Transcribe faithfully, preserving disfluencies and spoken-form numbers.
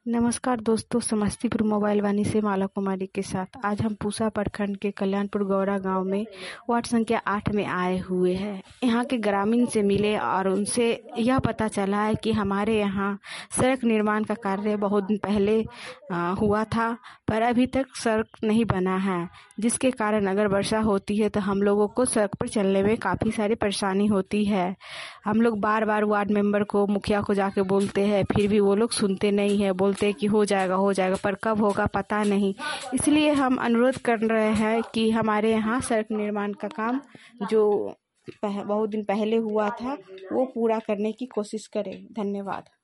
नमस्कार दोस्तों, समस्तीपुर मोबाइल वाणी से माला कुमारी के साथ आज हम पूसा प्रखंड के कल्याणपुर गौरा गांव में वार्ड संख्या आठ में आए हुए हैं। यहाँ के ग्रामीण से मिले और उनसे यह पता चला है कि हमारे यहाँ सड़क निर्माण का कार्य बहुत दिन पहले आ, हुआ था, पर अभी तक सड़क नहीं बना है, जिसके कारण अगर वर्षा होती है तो हम लोगों को सड़क पर चलने में काफ़ी सारी परेशानी होती है। हम लोग बार बार वार्ड मेंबर को, मुखिया को जाके बोलते हैं, फिर भी वो लोग सुनते नहीं है, बोलते हैं कि हो जाएगा हो जाएगा पर कब होगा पता नहीं। इसलिए हम अनुरोध कर रहे हैं कि हमारे यहाँ सड़क निर्माण का काम जो बहुत दिन पहले हुआ था वो पूरा करने की कोशिश करें। धन्यवाद।